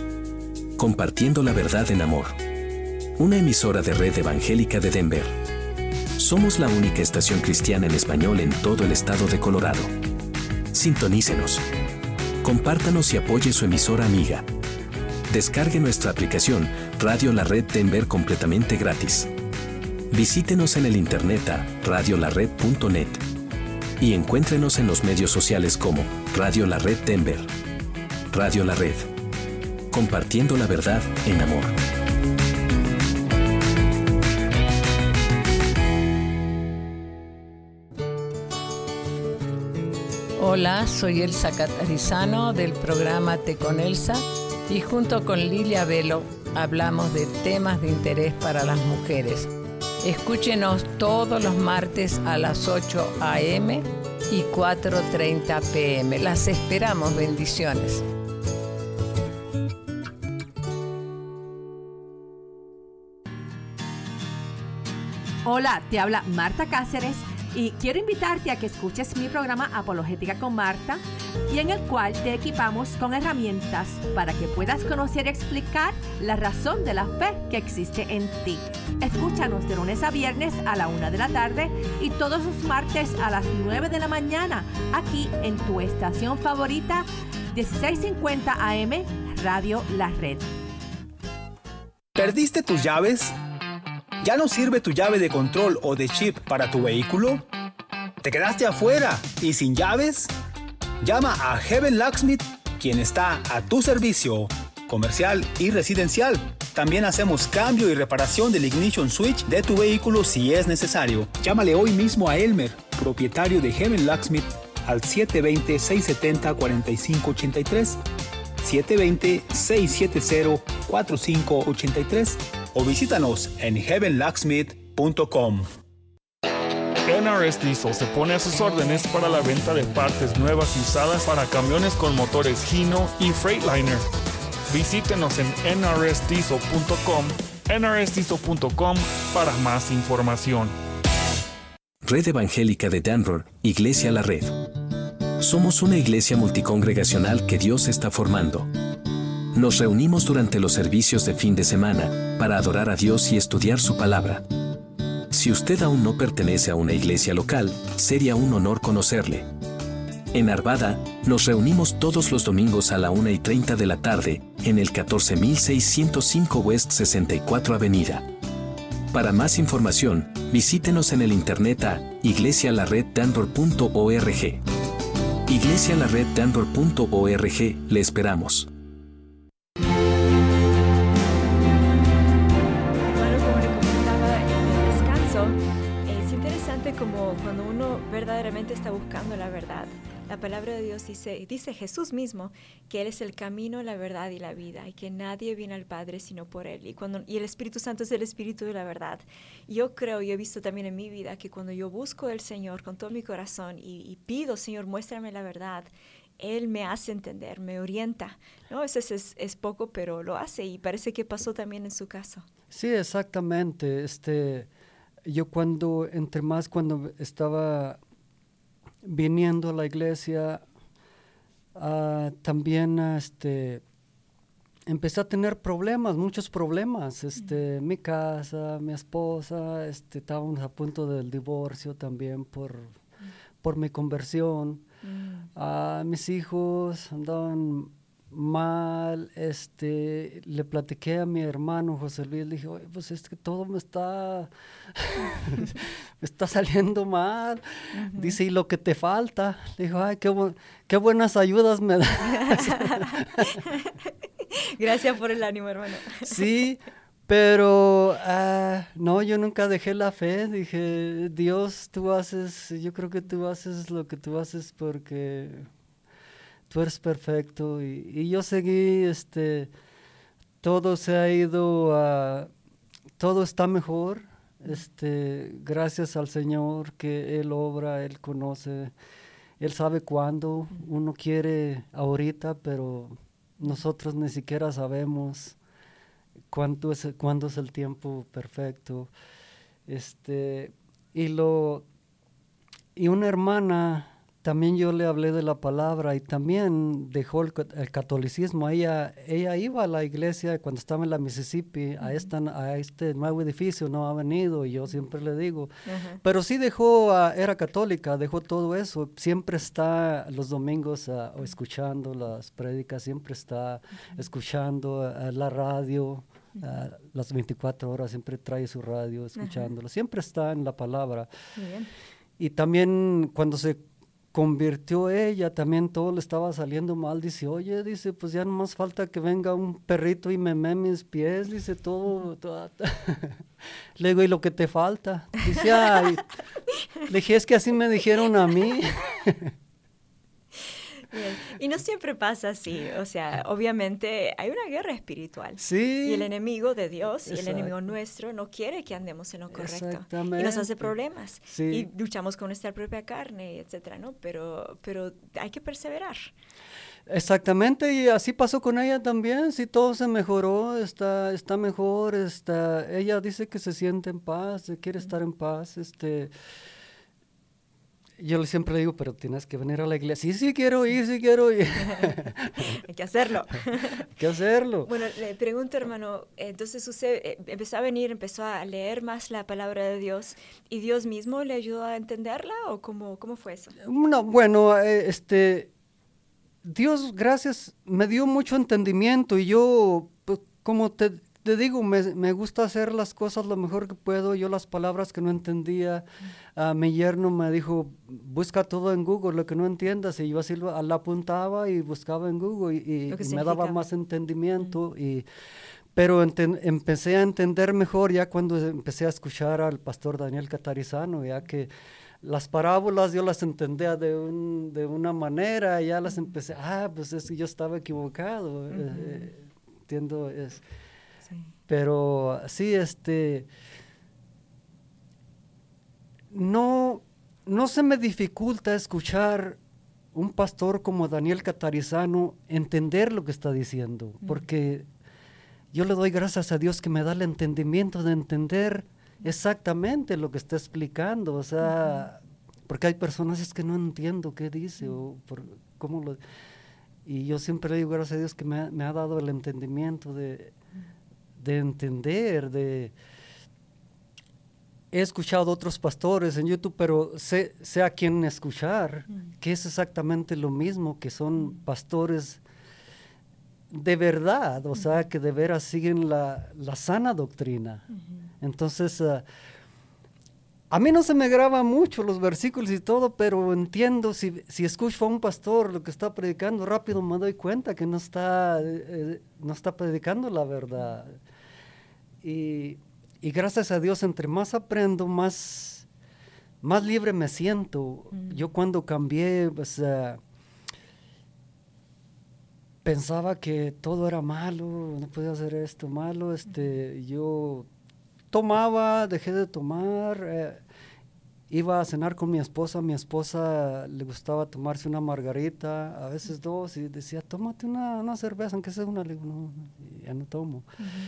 Compartiendo la verdad en amor. Una emisora de Red Evangélica de Denver. Somos la única estación cristiana en español en todo el estado de Colorado. Sintonícenos. Compártanos y apoye su emisora amiga. Descargue nuestra aplicación Radio La Red Denver completamente gratis. Visítenos en el internet a radiolared.net y encuéntrenos en los medios sociales como Radio La Red Denver. Radio La Red. Compartiendo la verdad en amor. Hola, soy Elsa Catarizano del programa Te con Elsa y junto con Lilia Velo hablamos de temas de interés para las mujeres. Escúchenos todos los martes a las 8 a.m. y 4:30 p.m. Las esperamos, bendiciones. Hola, te habla Marta Cáceres y quiero invitarte a que escuches mi programa Apologética con Marta, y en el cual te equipamos con herramientas para que puedas conocer y explicar la razón de la fe que existe en ti. Escúchanos de lunes a viernes a la 1 de la tarde y todos los martes a las 9 de la mañana, aquí en tu estación favorita, 1650 AM, Radio La Red. ¿Perdiste tus llaves? ¿Ya no sirve tu llave de control o de chip para tu vehículo? ¿Te quedaste afuera y sin llaves? Llama a Heaven Locksmith, quien está a tu servicio, comercial y residencial. También hacemos cambio y reparación del ignition switch de tu vehículo si es necesario. Llámale hoy mismo a Elmer, propietario de Heaven Locksmith, al 720-670-4583, 720-670-4583 o visítanos en heavenlocksmith.com. NRS Diesel se pone a sus órdenes para la venta de partes nuevas y usadas para camiones con motores Hino y Freightliner. Visítenos en nrsdiesel.com, nrsdiesel.com para más información. Red Evangélica de Denver, Iglesia La Red. Somos una iglesia multicongregacional que Dios está formando. Nos reunimos durante los servicios de fin de semana para adorar a Dios y estudiar su palabra. Si usted aún no pertenece a una iglesia local, sería un honor conocerle. En Arvada, nos reunimos todos los domingos a la 1:30 de la tarde en el 14605 West 64 Avenida. Para más información, visítenos en el internet a iglesialareddenver.org. iglesialareddenver.org, le esperamos. Como cuando uno verdaderamente está buscando la verdad. La palabra de Dios dice Jesús mismo que Él es el camino, la verdad y la vida, y que nadie viene al Padre sino por Él. Y el Espíritu Santo es el Espíritu de la verdad. Yo creo, y he visto también en mi vida, que cuando yo busco al Señor con todo mi corazón y pido, Señor, muéstrame la verdad, Él me hace entender, me orienta. ¿No? A veces es poco, pero lo hace, y parece que pasó también en su caso. Sí, exactamente. Yo cuando estaba viniendo a la iglesia, también empecé a tener problemas, muchos problemas. Mi casa, mi esposa, estábamos a punto del divorcio también por mi conversión. Mis hijos andaban mal, le platiqué a mi hermano José Luis, le dije, oye, pues es que todo me está saliendo mal. Dice, ¿y lo que te falta? Le dijo, ay, qué buenas ayudas me das. Gracias por el ánimo, hermano. Sí, pero no, yo nunca dejé la fe. Dije, Dios, yo creo que tú haces lo que tú haces porque tú eres perfecto, y yo seguí, todo se ha ido, todo está mejor, gracias al Señor, que Él obra, Él conoce, Él sabe cuándo. Uno quiere ahorita, pero nosotros ni siquiera sabemos cuándo es el tiempo perfecto. Y una hermana también yo le hablé de la palabra y también dejó el catolicismo. Ella iba a la iglesia cuando estaba en la Mississippi, a este nuevo edificio, no ha venido, y yo siempre le digo. Pero sí era católica, dejó todo eso. Siempre está los domingos escuchando las prédicas, siempre está escuchando la radio. Las 24 horas siempre trae su radio escuchándolo. Siempre está en la palabra. Bien. Y también cuando se convirtió ella, también todo le estaba saliendo mal. Dice, oye, dice, pues ya nomás falta que venga un perrito y me mis pies, dice, todo. Le digo, ¿y lo que te falta? Dice, ay, le dije, es que así me dijeron a mí. Bien. Y no siempre pasa así, o sea, obviamente hay una guerra espiritual. Sí. Y el enemigo de Dios y el Exacto. enemigo nuestro no quiere que andemos en lo correcto. Exactamente. Y nos hace problemas. Sí. Y luchamos con nuestra propia carne, etcétera, ¿no? Pero hay que perseverar. Exactamente, y así pasó con ella también. Sí, todo se mejoró, está mejor. Ella dice que se siente en paz, quiere estar en paz. Yo siempre le digo, pero tienes que venir a la iglesia. Sí quiero ir, sí quiero ir. Hay que hacerlo. Hay que hacerlo. Bueno, le pregunto, hermano, entonces usted empezó a venir, empezó a leer más la palabra de Dios, ¿y Dios mismo le ayudó a entenderla o cómo fue eso? No, bueno, Dios, gracias, me dio mucho entendimiento y yo, pues, como te digo, me gusta hacer las cosas lo mejor que puedo. Yo las palabras que no entendía, mi yerno me dijo, busca todo en Google, lo que no entiendas, y yo así la apuntaba y buscaba en Google y me daba más entendimiento. Pero empecé a entender mejor ya cuando empecé a escuchar al pastor Daniel Catarizano, ya que las parábolas yo las entendía de una manera, ya las empecé, pues es que yo estaba equivocado, entiendo eso. Pero sí, no se me dificulta escuchar un pastor como Daniel Catarizano entender lo que está diciendo, porque yo le doy gracias a Dios que me da el entendimiento de entender exactamente lo que está explicando, o sea, porque hay personas que no entiendo qué dice o cómo lo... Y yo siempre le digo gracias a Dios que me ha dado el entendimiento de entender, he escuchado otros pastores en YouTube, pero sé a quién escuchar, que es exactamente lo mismo, que son pastores de verdad, o sea, que de veras siguen la sana doctrina. Entonces, a mí no se me graba mucho los versículos y todo, pero entiendo, si escucho a un pastor lo que está predicando, rápido me doy cuenta que no está predicando la verdad. Y gracias a Dios, entre más aprendo, más libre me siento. Yo cuando cambié, pues, pensaba que todo era malo, no podía hacer esto malo. Yo tomaba, dejé de tomar, iba a cenar con mi esposa le gustaba tomarse una margarita, a veces dos, y decía, tómate una cerveza, aunque sea una, le digo, no, ya no tomo.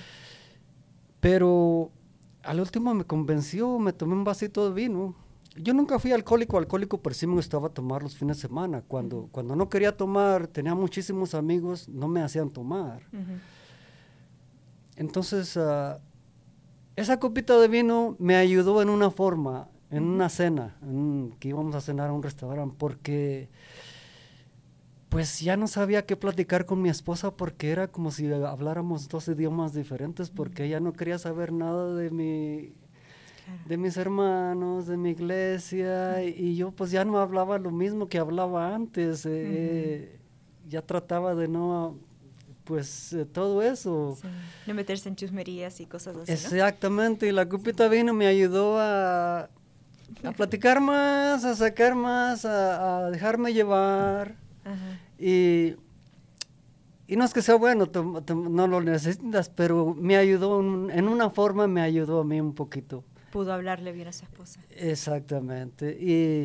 Pero al último me convenció, me tomé un vasito de vino. Yo nunca fui alcohólico, pero sí me gustaba tomar los fines de semana. Cuando no quería tomar, tenía muchísimos amigos, no me hacían tomar. Entonces, esa copita de vino me ayudó en una forma, en una cena, que íbamos a cenar a un restaurante, porque pues ya no sabía qué platicar con mi esposa, porque era como si habláramos dos idiomas diferentes, porque ella no quería saber nada de mis hermanos, de mi iglesia, y yo pues ya no hablaba lo mismo que hablaba antes, ya trataba de no, pues todo eso. Sí. No meterse en chusmerías y cosas así, Exactamente, y la copita de vino me ayudó a platicar más, a sacar más, a dejarme llevar. Y no es que sea bueno, no lo necesitas, pero me ayudó, en una forma me ayudó a mí un poquito. Pudo hablarle bien a su esposa. Exactamente,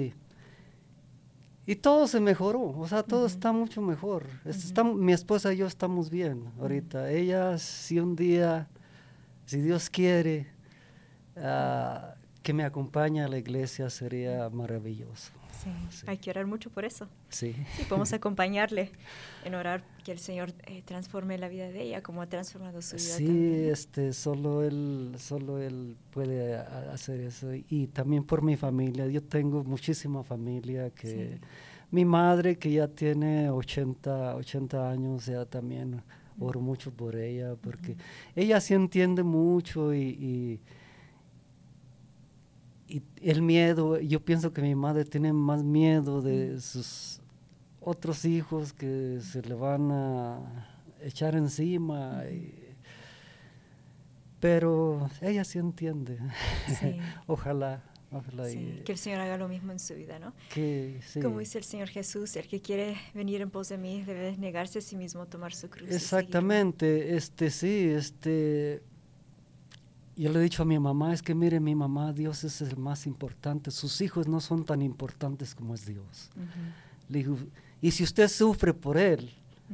y todo se mejoró, o sea, todo está mucho mejor. Mi esposa y yo estamos bien ahorita. Ella, si un día, si Dios quiere, que me acompañe a la iglesia sería maravilloso. Sí, sí. Hay que orar mucho por eso. Sí. Sí, podemos acompañarle en orar que el Señor transforme la vida de ella como ha transformado su vida. Sí, también. Solo él puede hacer eso. Y también por mi familia. Yo tengo muchísima familia que... Sí. Mi madre, que ya tiene 80 años, ya también oro mucho por ella, porque ella sí entiende mucho y el miedo, yo pienso que mi madre tiene más miedo de sus otros hijos que se le van a echar encima, pero ella sí entiende. Sí. Ojalá. Sí, que el Señor haga lo mismo en su vida, ¿no? Sí. Como dice el Señor Jesús, el que quiere venir en pos de mí debe negarse a sí mismo, tomar su cruz. Exactamente, yo le he dicho a mi mamá, es que mire, mi mamá, Dios es el más importante, sus hijos no son tan importantes como es Dios. Le digo, y si usted sufre por él,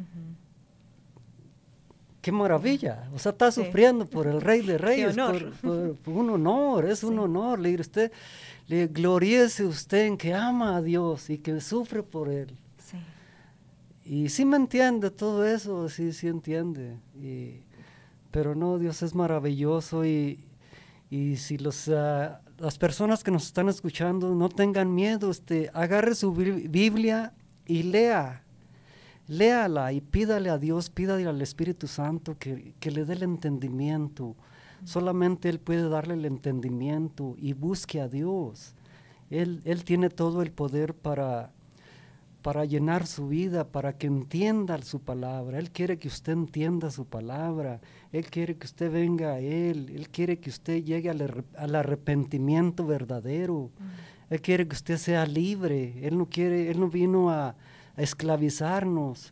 qué maravilla, o sea, está sufriendo por el Rey de Reyes, por un honor, es un honor. Le digo, usted, gloríese usted en que ama a Dios y que sufre por él. Sí. Y sí me entiende todo eso, sí entiende. Pero no, Dios es maravilloso y si las personas que nos están escuchando no tengan miedo, agarre su Biblia y léala y pídale a Dios, pídale al Espíritu Santo que le dé el entendimiento. Solamente Él puede darle el entendimiento y busque a Dios. Él tiene todo el poder para llenar su vida, para que entienda su palabra. Él quiere que usted entienda su palabra. Él quiere que usted venga a Él quiere que usted llegue al arrepentimiento verdadero. Él quiere que usted sea libre. Él no vino a esclavizarnos.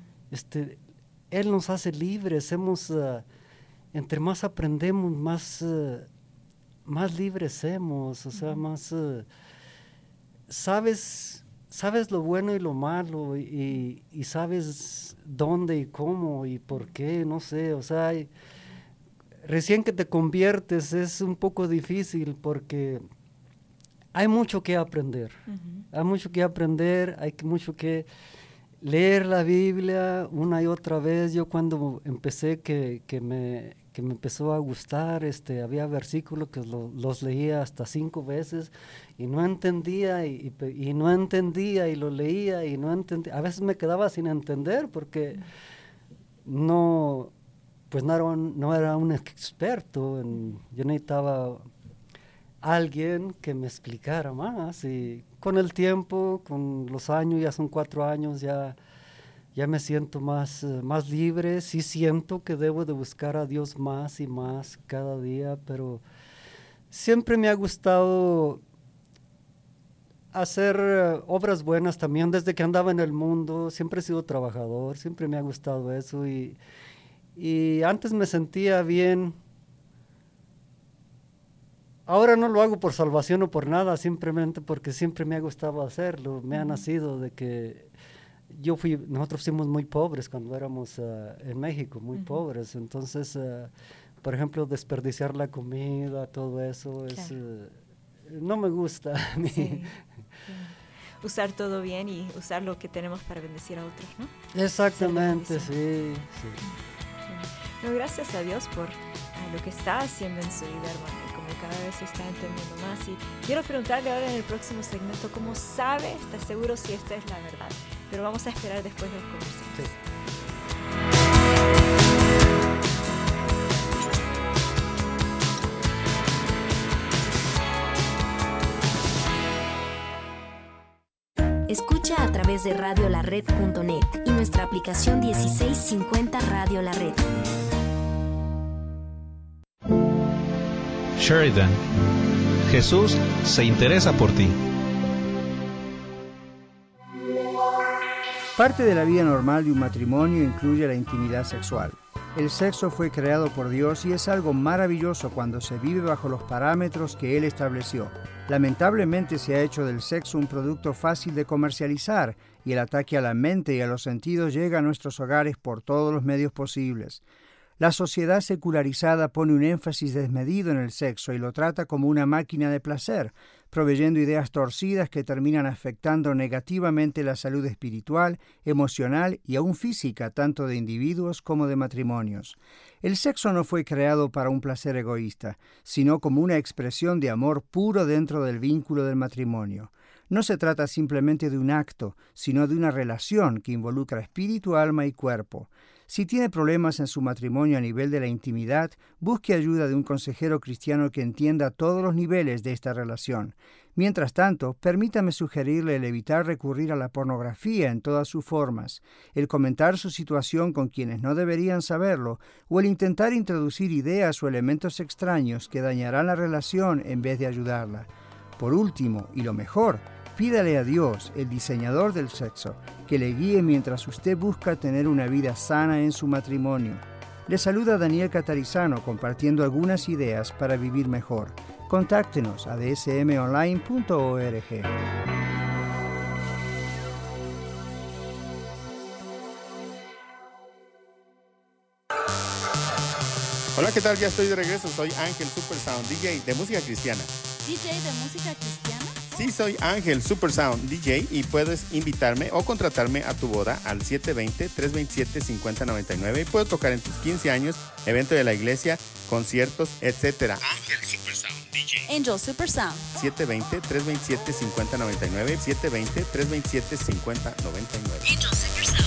Él nos hace libres. Entre más aprendemos, más libres somos. O sea, más sabes lo bueno y lo malo y sabes dónde y cómo y por qué, no sé, o sea, recién que te conviertes es un poco difícil porque hay mucho que aprender, hay mucho que aprender, hay mucho que leer la Biblia una y otra vez. Yo cuando empecé que me empezó a gustar, había versículos que los leía hasta 5 veces y no entendía y no entendía y lo leía y no entendía. A veces me quedaba sin entender porque no era un experto. Yo necesitaba alguien que me explicara más y con el tiempo, con los años, ya son 4 años, ya me siento más libre. Sí siento que debo de buscar a Dios más y más cada día, pero siempre me ha gustado hacer obras buenas también. Desde que andaba en el mundo, siempre he sido trabajador, siempre me ha gustado eso y antes me sentía bien. Ahora no lo hago por salvación o por nada, simplemente porque siempre me ha gustado hacerlo. Me ha nacido de que nosotros fuimos muy pobres cuando éramos en México, muy pobres. Entonces, por ejemplo, desperdiciar la comida, todo eso, no me gusta a mí. Sí. Usar todo bien y usar lo que tenemos para bendecir a otros, ¿no? Exactamente, sí. No, gracias a Dios por lo que está haciendo en su vida, hermano. Cada vez está entendiendo más y quiero preguntarle ahora en el próximo segmento cómo sabe, está seguro si esta es la verdad, pero vamos a esperar después del comercial. Escucha a través de radiolared.net y nuestra aplicación 1650 Radio La Red. Sheridan, Jesús se interesa por ti. Parte de la vida normal de un matrimonio incluye la intimidad sexual. El sexo fue creado por Dios y es algo maravilloso cuando se vive bajo los parámetros que Él estableció. Lamentablemente se ha hecho del sexo un producto fácil de comercializar y el ataque a la mente y a los sentidos llega a nuestros hogares por todos los medios posibles. La sociedad secularizada pone un énfasis desmedido en el sexo y lo trata como una máquina de placer, proveyendo ideas torcidas que terminan afectando negativamente la salud espiritual, emocional y aún física, tanto de individuos como de matrimonios. El sexo no fue creado para un placer egoísta, sino como una expresión de amor puro dentro del vínculo del matrimonio. No se trata simplemente de un acto, sino de una relación que involucra espíritu, alma y cuerpo. Si tiene problemas en su matrimonio a nivel de la intimidad, busque ayuda de un consejero cristiano que entienda todos los niveles de esta relación. Mientras tanto, permítame sugerirle el evitar recurrir a la pornografía en todas sus formas, el comentar su situación con quienes no deberían saberlo, o el intentar introducir ideas o elementos extraños que dañarán la relación en vez de ayudarla. Por último, y lo mejor, pídale a Dios, el diseñador del sexo, que le guíe mientras usted busca tener una vida sana en su matrimonio. Le saluda Daniel Catarizano compartiendo algunas ideas para vivir mejor. Contáctenos a dsmonline.org. Hola, ¿qué tal? Ya estoy de regreso. Soy Ángel Supersound, DJ de música cristiana. ¿DJ de música cristiana? Sí, soy Ángel Supersound, DJ, y puedes invitarme o contratarme a tu boda al 720-327-5099 y puedo tocar en tus 15 años, evento de la iglesia, conciertos, etc. Ángel Supersound, DJ. Angel Supersound. 720-327-5099, 720-327-5099. Angel Supersound.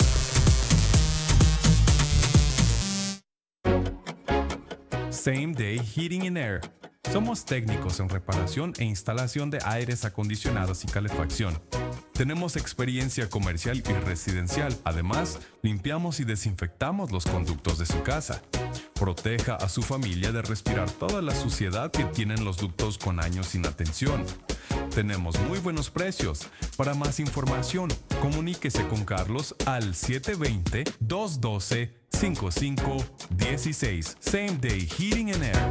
Same Day Heating and Air. Somos técnicos en reparación e instalación de aires acondicionados y calefacción. Tenemos experiencia comercial y residencial. Además, limpiamos y desinfectamos los conductos de su casa. Proteja a su familia de respirar toda la suciedad que tienen los ductos con años sin atención. Tenemos muy buenos precios. Para más información, comuníquese con Carlos al 720-212-5516. Same Day Heating and Air.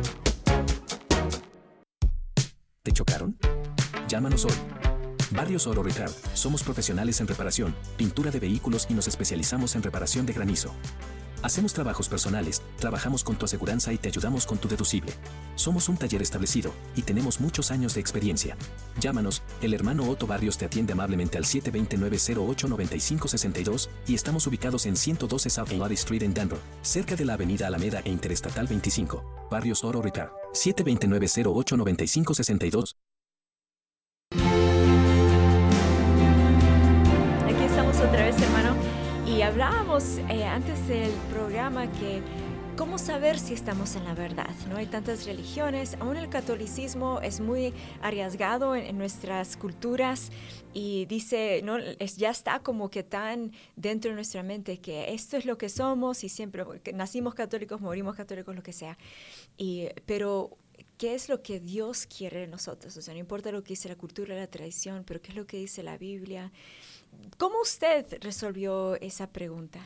¿Te chocaron? Llámanos hoy. Barrios Oro Ricard. Somos profesionales en reparación, pintura de vehículos y nos especializamos en reparación de granizo. Hacemos trabajos personales, trabajamos con tu aseguranza y te ayudamos con tu deducible. Somos un taller establecido y tenemos muchos años de experiencia. Llámanos, el hermano Otto Barrios te atiende amablemente al 720-908-9562 y estamos ubicados en 112 South Lottie Street en Denver, cerca de la avenida Alameda e Interestatal 25. Barrios Oro Ricard, 720-908-9562. Aquí estamos otra vez, hermano, y hablábamos antes del programa que cómo saber si estamos en la verdad, ¿no? Hay tantas religiones, aún el catolicismo es muy arriesgado en nuestras culturas y dice, ¿no? Ya está como que tan dentro de nuestra mente que esto es lo que somos y siempre nacimos católicos, morimos católicos, lo que sea. Pero ¿qué es lo que Dios quiere de nosotros? O sea, no importa lo que dice la cultura, la tradición, pero ¿qué es lo que dice la Biblia? ¿Cómo usted resolvió esa pregunta?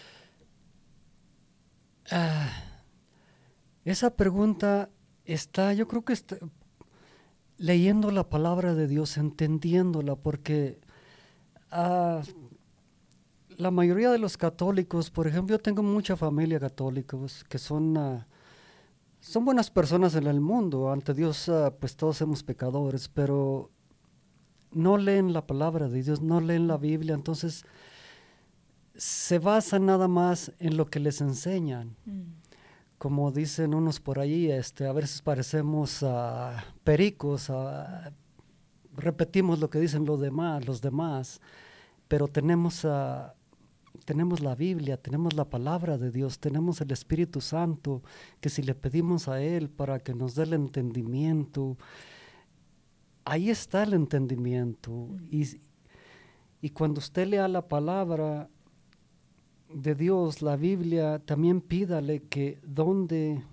Esa pregunta yo creo que está leyendo la palabra de Dios, entendiéndola, porque la mayoría de los católicos, por ejemplo, yo tengo mucha familia católicos que son buenas personas en el mundo, ante Dios pues todos somos pecadores, pero no leen la palabra de Dios, no leen la Biblia, entonces se basan nada más en lo que les enseñan. Como dicen unos por ahí, a veces parecemos pericos, repetimos lo que dicen los demás, pero tenemos la Biblia, tenemos la palabra de Dios, tenemos el Espíritu Santo, que si le pedimos a Él para que nos dé el entendimiento, ahí está el entendimiento. Y cuando usted lea la palabra de Dios, la Biblia, también pídale que dónde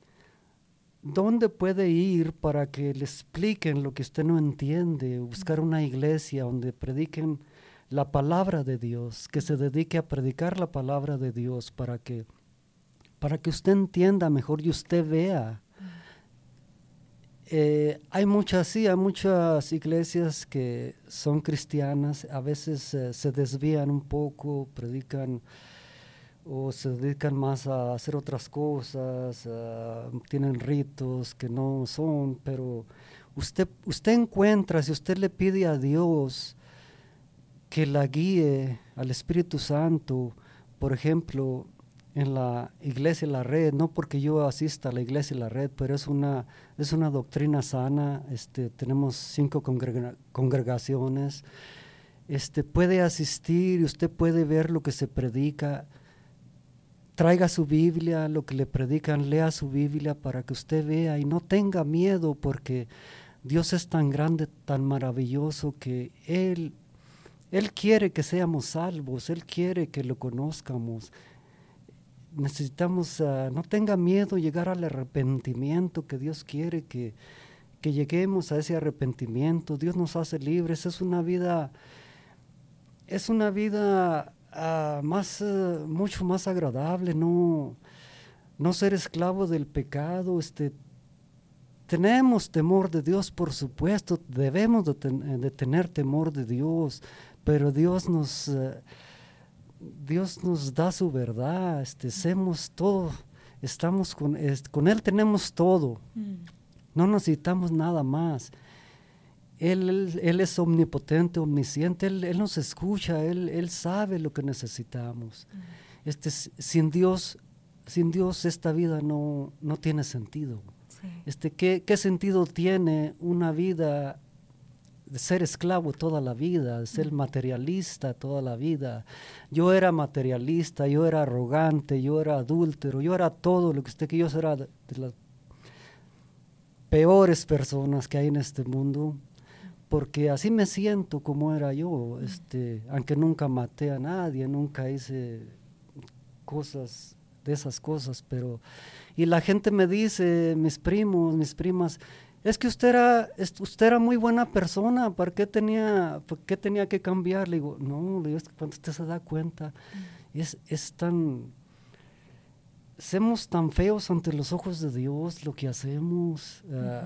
puede ir para que le expliquen lo que usted no entiende, buscar una iglesia donde prediquen la palabra de Dios, que se dedique a predicar la palabra de Dios para que usted entienda mejor y usted vea. Hay muchas iglesias que son cristianas, a veces se desvían un poco, predican o se dedican más a hacer otras cosas, tienen ritos que no son, pero usted encuentra, si usted le pide a Dios que la guíe al Espíritu Santo, por ejemplo, en la Iglesia La Red, no porque yo asista a la Iglesia La Red, pero es una doctrina sana, tenemos 5 congregaciones, puede asistir y usted puede ver lo que se predica. Traiga su Biblia, lo que le predican, lea su Biblia para que usted vea y no tenga miedo, porque Dios es tan grande, tan maravilloso, que Él quiere que seamos salvos, Él quiere que lo conozcamos. Necesitamos, no tenga miedo llegar al arrepentimiento, que Dios quiere que lleguemos a ese arrepentimiento. Dios nos hace libres, es una vida mucho más agradable, no ser esclavo del pecado. Tenemos temor de Dios, por supuesto, debemos de tener temor de Dios, pero Dios nos da su verdad, hacemos todo, estamos con Él, tenemos todo, no necesitamos nada más. Él es omnipotente, omnisciente, Él nos escucha, Él sabe lo que necesitamos. Sin Dios esta vida no tiene sentido. Sí. ¿Qué sentido tiene una vida de ser esclavo toda la vida, de ser materialista toda la vida? Yo era materialista, yo era arrogante, yo era adúltero, yo era todo lo que yo era de las peores personas que hay en este mundo, porque así me siento como era yo, aunque nunca maté a nadie, nunca hice cosas de esas cosas, y la gente me dice, mis primos, mis primas, es que usted era muy buena persona, ¿por qué tenía que cambiar? Le digo, no, es que cuando usted se da cuenta, somos tan feos ante los ojos de Dios lo que hacemos.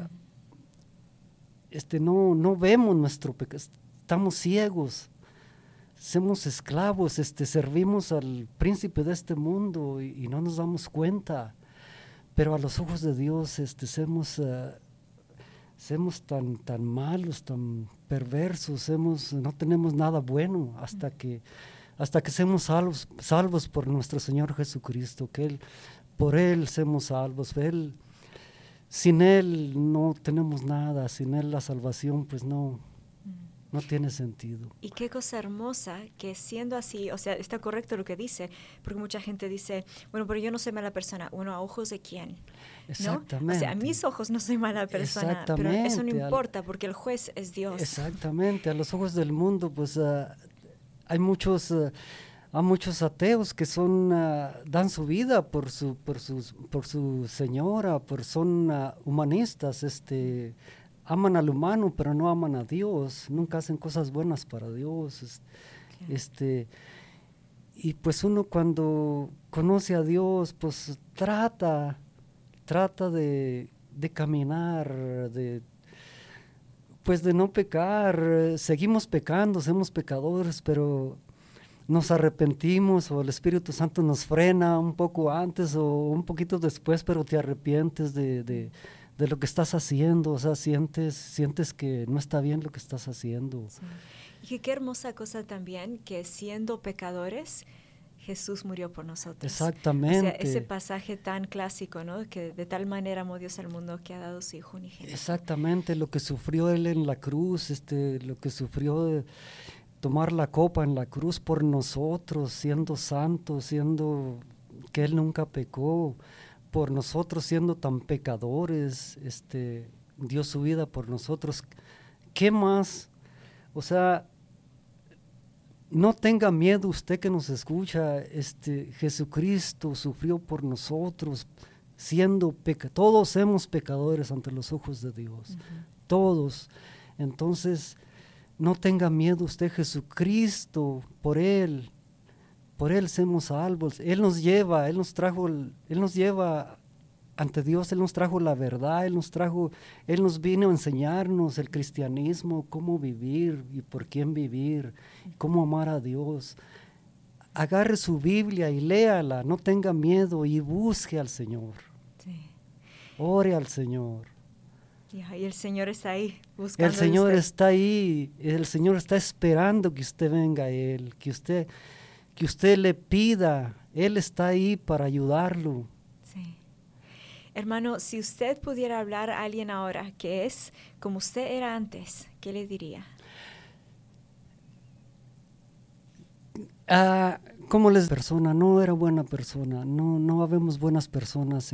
No vemos nuestro pecado, estamos ciegos, somos esclavos, servimos al príncipe de este mundo y no nos damos cuenta, pero a los ojos de Dios somos tan malos, tan perversos, no tenemos nada bueno hasta que seamos salvos por nuestro Señor Jesucristo, por Él somos salvos. Sin Él no tenemos nada, sin Él la salvación pues no tiene sentido. Y qué cosa hermosa que siendo así, o sea, está correcto lo que dice, porque mucha gente dice, bueno, pero yo no soy mala persona. Bueno, ¿a ojos de quién? Exactamente. ¿No? O sea, a mis ojos no soy mala persona, pero eso no importa porque el juez es Dios. Exactamente, a los ojos del mundo pues hay muchos ateos que dan su vida por su señora, son humanistas, aman al humano, pero no aman a Dios, nunca hacen cosas buenas para Dios. Y pues uno cuando conoce a Dios, pues trata de caminar, de no pecar. Seguimos pecando, somos pecadores, pero nos arrepentimos, o el Espíritu Santo nos frena un poco antes o un poquito después, pero te arrepientes de lo que estás haciendo, o sea, sientes que no está bien lo que estás haciendo. Sí. Y qué hermosa cosa también que siendo pecadores, Jesús murió por nosotros. Exactamente. O sea, ese pasaje tan clásico, ¿no? Que de tal manera amó Dios al mundo que ha dado su Hijo unigénito. Exactamente, lo que sufrió Él en la cruz, lo que sufrió de tomar la copa en la cruz por nosotros, siendo santo, siendo que Él nunca pecó, por nosotros siendo tan pecadores, dio su vida por nosotros. ¿Qué más? O sea, no tenga miedo usted que nos escucha, Jesucristo sufrió por nosotros, todos somos pecadores ante los ojos de Dios, todos. Entonces, no tenga miedo usted, Jesucristo, por Él somos salvos. Él nos lleva ante Dios, Él nos trajo la verdad, Él nos vino a enseñarnos el cristianismo, cómo vivir y por quién vivir, cómo amar a Dios. agarre su Biblia y léala, no tenga miedo y busque al Señor. Sí. Ore al Señor. Y el Señor está ahí buscando. El Señor está ahí, el Señor está esperando que usted venga a Él, que usted le pida, Él está ahí para ayudarlo. Sí. Hermano, si usted pudiera hablar a alguien ahora que es como usted era antes, ¿qué le diría? Como les persona, no era buena persona, no habemos buenas personas.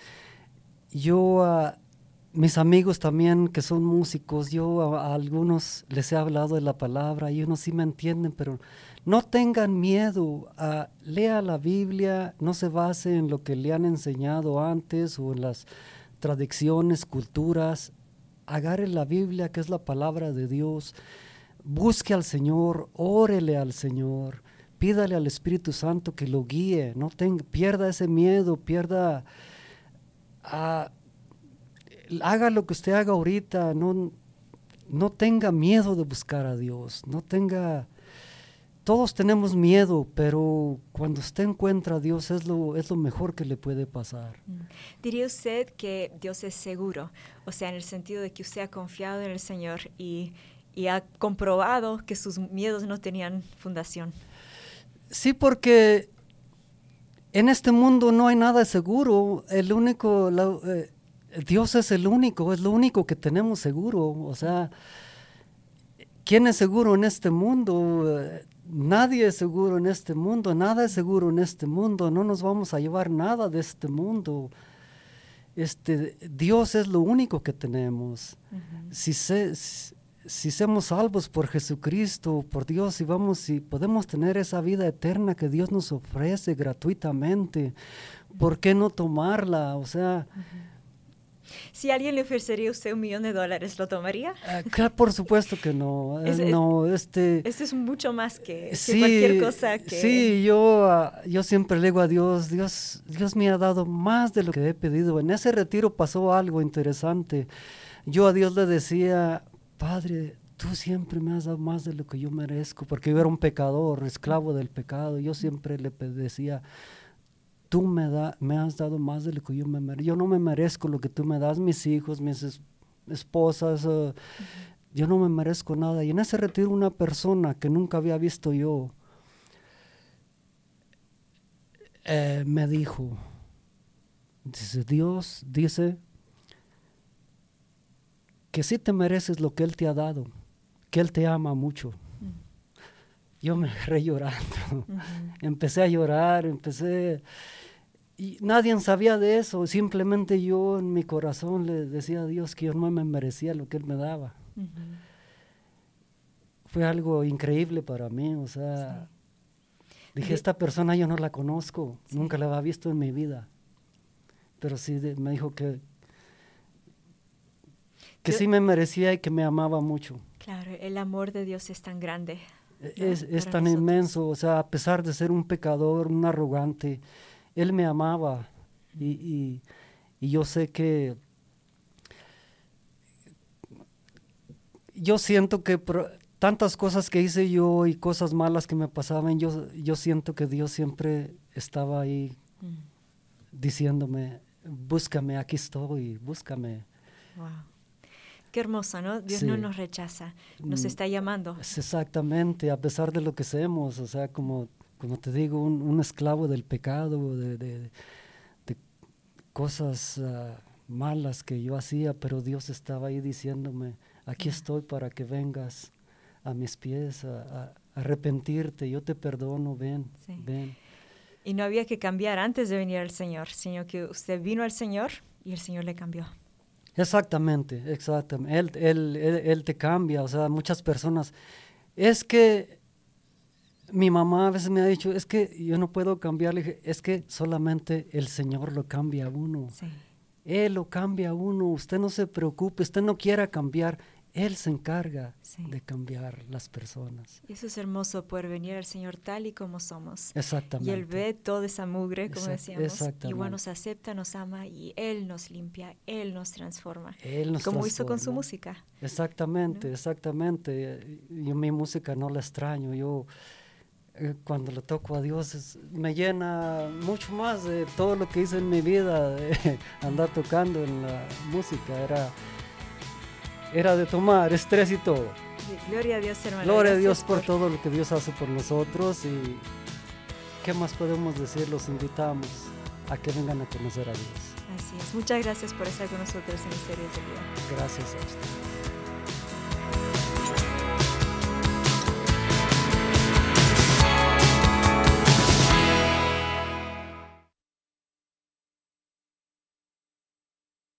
Yo mis amigos también que son músicos, yo a algunos les he hablado de la palabra y unos sí me entienden, pero no tengan miedo, lea la Biblia, no se base en lo que le han enseñado antes o en las tradiciones, culturas, agarre la Biblia que es la palabra de Dios, busque al Señor, órele al Señor, pídale al Espíritu Santo que lo guíe, pierda ese miedo, haga lo que usted haga ahorita, no tenga miedo de buscar a Dios, todos tenemos miedo, pero cuando usted encuentra a Dios es lo mejor que le puede pasar. ¿Diría usted que Dios es seguro? O sea, en el sentido de que usted ha confiado en el Señor y ha comprobado que sus miedos no tenían fundación. Sí, porque en este mundo no hay nada seguro, Dios es el único, es lo único que tenemos seguro. O sea, ¿quién es seguro en este mundo? Nadie es seguro en este mundo, nada es seguro en este mundo, no nos vamos a llevar nada de este mundo. Dios es lo único que tenemos. Uh-huh. Si somos salvos por Jesucristo, por Dios, y podemos tener esa vida eterna que Dios nos ofrece gratuitamente, ¿por qué no tomarla? O sea, si alguien le ofrecería a usted $1 millón, ¿lo tomaría? Por supuesto que no. Esto es mucho más que cualquier cosa que... Sí, yo siempre le digo a Dios me ha dado más de lo que he pedido. En ese retiro pasó algo interesante. Yo a Dios le decía, Padre, tú siempre me has dado más de lo que yo merezco, porque yo era un pecador, esclavo del pecado. Yo siempre le decía, tú me has dado más de lo que yo me merezco. Yo no me merezco lo que tú me das, mis hijos, mis esposas. Yo no me merezco nada. Y en ese retiro una persona que nunca había visto yo me dijo, Dios dice que sí te mereces lo que Él te ha dado, que Él te ama mucho. Yo me agarré llorando. Empecé a llorar, y nadie sabía de eso, simplemente yo en mi corazón le decía a Dios que yo no me merecía lo que Él me daba. Fue algo increíble para mí, o sea, dije, esta persona yo no la conozco, nunca la había visto en mi vida, pero sí me dijo que sí me merecía y que me amaba mucho. Claro, el amor de Dios es tan grande. Es tan inmenso, o sea, a pesar de ser un pecador, un arrogante, Él me amaba y yo sé que, yo siento que tantas cosas que hice yo y cosas malas que me pasaban, yo siento que Dios siempre estaba ahí diciéndome, búscame, aquí estoy, búscame. Wow. Qué hermoso, ¿no? Dios no nos rechaza, nos está llamando. Exactamente, a pesar de lo que hacemos, o sea, como te digo, un esclavo del pecado, de cosas malas que yo hacía, pero Dios estaba ahí diciéndome, aquí estoy para que vengas a mis pies, a arrepentirte, yo te perdono, ven. Y no había que cambiar antes de venir al Señor, sino que usted vino al Señor y el Señor le cambió. Exactamente. Él te cambia, o sea, muchas personas. Es que mi mamá a veces me ha dicho, es que yo no puedo cambiar. Le dije, es que solamente el Señor lo cambia a uno. Sí. Él lo cambia a uno, usted no se preocupe, usted no quiera cambiar. Él se encarga de cambiar las personas. Eso es hermoso, poder venir al Señor tal y como somos. Exactamente. Y Él ve toda esa mugre, como decíamos. Igual nos acepta, nos ama y Él nos limpia, Él nos transforma. Como hizo con su música. Exactamente, ¿no? Exactamente. Yo mi música no la extraño. cuando le toco a Dios me llena mucho más de todo lo que hice en mi vida, de andar tocando en la música. Era de tomar estrés y todo. Gloria a Dios, hermano. Gloria a Dios por todo lo que Dios hace por nosotros. Y ¿qué más podemos decir? Los invitamos a que vengan a conocer a Dios. Así es. Muchas gracias por estar con nosotros en Historias de Vida. Gracias a usted.